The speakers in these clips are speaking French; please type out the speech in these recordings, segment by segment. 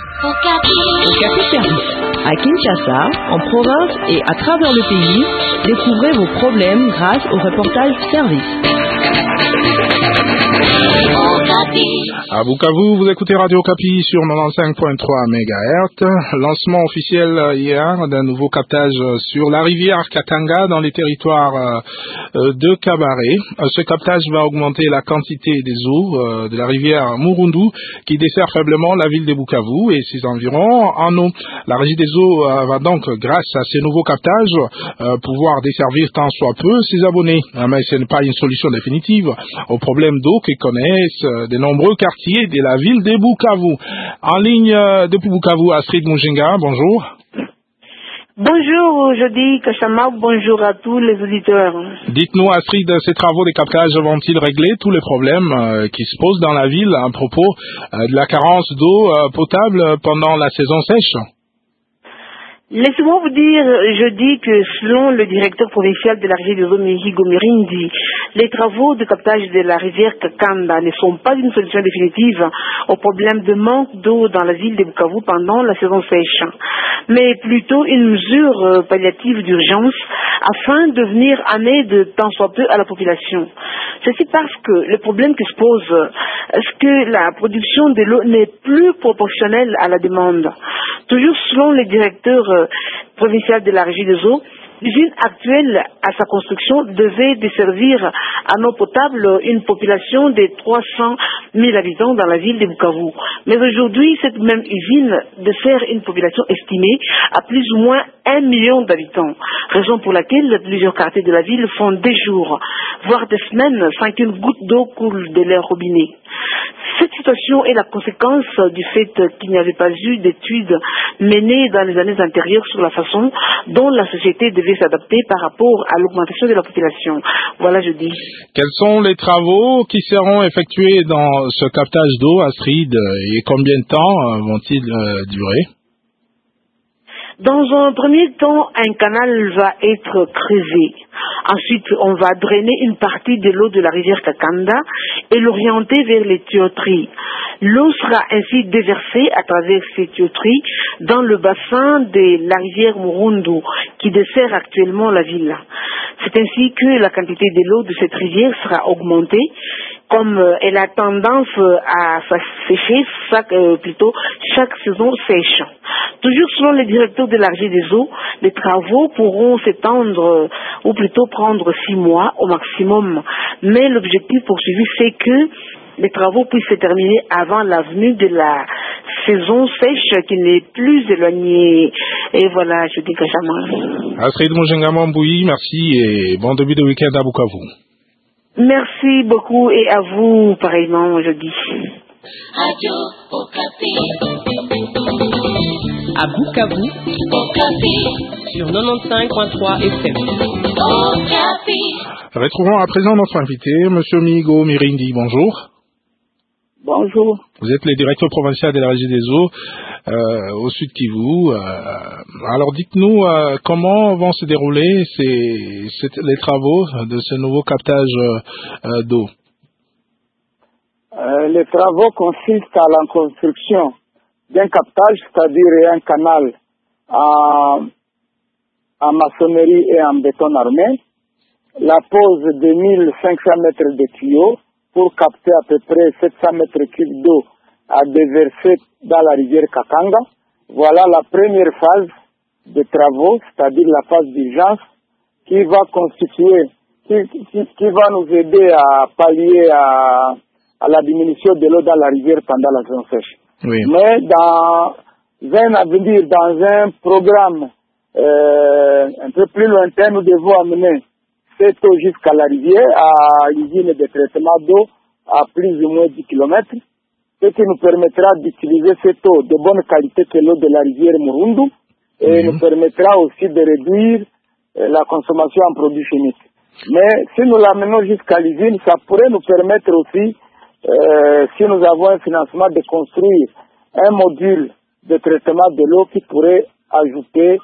Okapi Service. À Kinshasa, en province et à travers le pays, découvrez vos problèmes grâce au reportage service. À Bukavu, vous écoutez Radio Okapi sur 95.3 MHz. Lancement officiel hier d'un nouveau captage sur la rivière Katanga dans les territoires de Kabaré. Ce captage va augmenter la quantité des eaux de la rivière Murundu qui dessert faiblement la ville de Bukavu et ses environs en eau. La régie des eaux va donc, grâce à ces nouveaux captages, pouvoir desservir tant soit peu ses abonnés. Mais ce n'est pas une solution définitive au problème d'eau que connaissent de nombreux quartiers de la ville de Bukavu. En ligne depuis Bukavu, Astrid Mujinga, bonjour. Bonjour, je dis Kachama, bonjour à tous les auditeurs. Dites-nous, Astrid, ces travaux de captage vont-ils régler tous les problèmes qui se posent dans la ville à propos de la carence d'eau potable pendant la saison sèche? Laissez-moi vous dire, je dis que selon le directeur provincial de la région des eaux, Mihigo Mirindi, les travaux de captage de la rivière Kakanda ne sont pas une solution définitive au problème de manque d'eau dans la ville de Bukavu pendant la saison sèche, mais plutôt une mesure palliative d'urgence afin de venir en aide tant soit peu à la population. Ceci parce que le problème qui se pose, est-ce que la production de l'eau n'est plus proportionnelle à la demande. Toujours selon le directeur provincial de la régie des eaux, l'usine actuelle à sa construction devait desservir en eau potable une population de 300 000 habitants dans la ville de Bukavu. Mais aujourd'hui, cette même usine dessert une population estimée à plus ou moins 1 million d'habitants, raison pour laquelle plusieurs quartiers de la ville font des jours, voire des semaines, sans qu'une goutte d'eau coule de leur robinet. Cette situation est la conséquence du fait qu'il n'y avait pas eu d'études menées dans les années antérieures sur la façon dont la société devait s'adapter par rapport à l'augmentation de la population. Voilà, je dis. Quels sont les travaux qui seront effectués dans ce captage d'eau, Astrid, et combien de temps vont-ils durer? Dans un premier temps, un canal va être creusé. Ensuite, on va drainer une partie de l'eau de la rivière Kakanda et l'orienter vers les tuyauteries. L'eau sera ainsi déversée à travers ces tuyauteries dans le bassin de la rivière Murundu qui dessert actuellement la ville. C'est ainsi que la quantité de l'eau de cette rivière sera augmentée, comme elle a tendance à sécher chaque saison sèche. Toujours selon le directeur de la régie des eaux, les travaux pourront s'étendre ou plutôt prendre 6 mois au maximum. Mais l'objectif poursuivi, c'est que les travaux puissent se terminer avant la venue de la saison sèche qui n'est plus éloignée. Et voilà, je dis que jamais. Astrid Mujinga Mamboui, merci et bon début de week-end à Bukavu. Merci beaucoup et à vous pareillement, je dis. Radio Okapi. À Bukavu, Okapi. Sur 95.3 FM. Okapi. Retrouvons à présent notre invité, M. Mihigo Mirindi. Bonjour. Bonjour. Vous êtes le directeur provincial de la régie des eaux au Sud Kivu. Alors dites-nous comment vont se dérouler les travaux de ce nouveau captage d'eau. Les travaux consistent à la construction d'un captage, c'est-à-dire un canal en maçonnerie et en béton armé, la pose de 1500 mètres de tuyaux pour capter à peu près 700 mètres cubes d'eau à déverser dans la rivière Kakanga. Voilà la première phase de travaux, c'est-à-dire la phase d'urgence qui va constituer, qui va nous aider à pallier à la diminution de l'eau dans la rivière pendant la saison sèche. Oui. Mais dans un avenir, dans un programme un peu plus lointain, nous devons amener cette eau jusqu'à la rivière, à l'usine de traitement d'eau à plus ou moins 10 km, ce qui nous permettra d'utiliser cette eau de bonne qualité que l'eau de la rivière Murundu et nous permettra aussi de réduire la consommation en produits chimiques. Mais si nous l'amenons jusqu'à l'usine, ça pourrait nous permettre aussi, si nous avons un financement, de construire un module de traitement de l'eau qui pourrait ajouter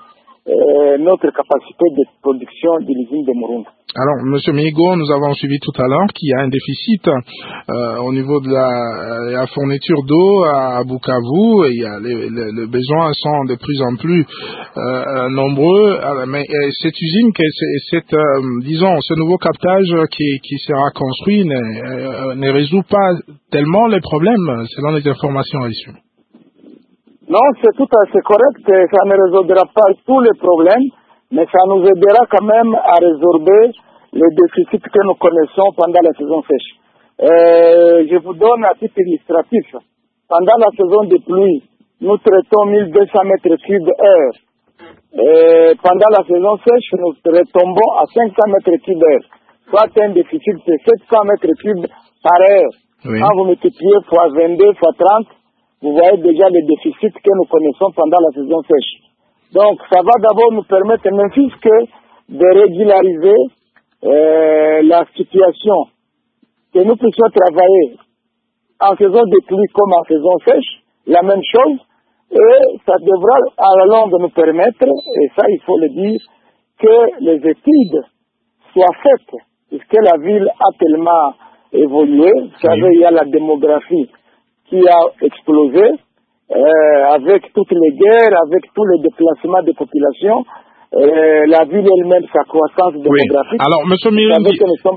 notre capacité de production de l'usine de Murunda. Alors, Monsieur Mihigo, nous avons suivi tout à l'heure qu'il y a un déficit au niveau de la fourniture d'eau à Bukavu, et il y a les besoins sont de plus en plus nombreux. Mais cette usine, disons, ce nouveau captage qui sera construit ne résout pas tellement les problèmes, selon les informations reçues. Non, c'est tout à fait correct. Ça ne résoudra pas tous les problèmes, mais ça nous aidera quand même à résorber les déficits que nous connaissons pendant la saison sèche. Je vous donne un titre illustratif. Pendant la saison de pluie, nous traitons 1200 mètres cubes heure. Pendant la saison sèche, nous retombons à 500 mètres cubes heure, soit un déficit de 700 mètres cubes par heure. Oui. Quand vous multipliez fois 22, fois 30, vous voyez déjà les déficits que nous connaissons pendant la saison sèche. Donc, ça va d'abord nous permettre, même plus que de régulariser la situation, que nous puissions travailler en saison de pluie comme en saison sèche, la même chose, et ça devra à la longue nous permettre, et ça il faut le dire, que les études soient faites, puisque la ville a tellement évolué. Vous savez, il y a la démographie qui a explosé, avec toutes les guerres, avec tous les déplacements de population, la ville elle-même, sa croissance démographique. Oui. Alors, M. Mihigo, nous sommes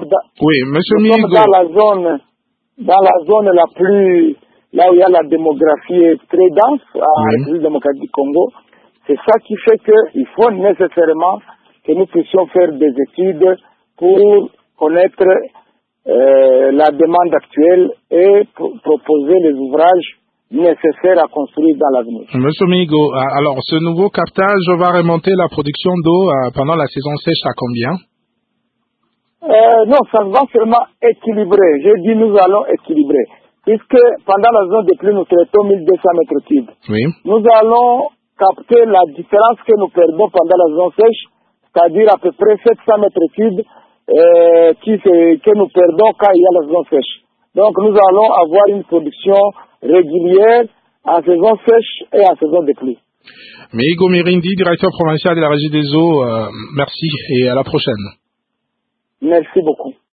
dans la zone la plus, là où il y a la démographie très dense, à la République démocratique du Congo. C'est ça qui fait qu'il faut nécessairement que nous puissions faire des études pour connaître la demande actuelle et proposer les ouvrages nécessaires à construire dans l'avenir. Monsieur Mihigo, alors ce nouveau captage va remonter la production d'eau pendant la saison sèche à combien? Non, ça va seulement équilibrer. Je dis nous allons équilibrer. Puisque pendant la zone de pluie, nous traitons 1200 mètres cubes. Oui. Nous allons capter la différence que nous perdons pendant la zone sèche, c'est-à-dire à peu près 700 mètres cubes que nous perdons quand il y a la saison sèche. Donc nous allons avoir une production régulière en saison sèche et en saison de pluie. Mihigo Mirindi, directeur provincial de la Régie des eaux, merci et à la prochaine. Merci beaucoup.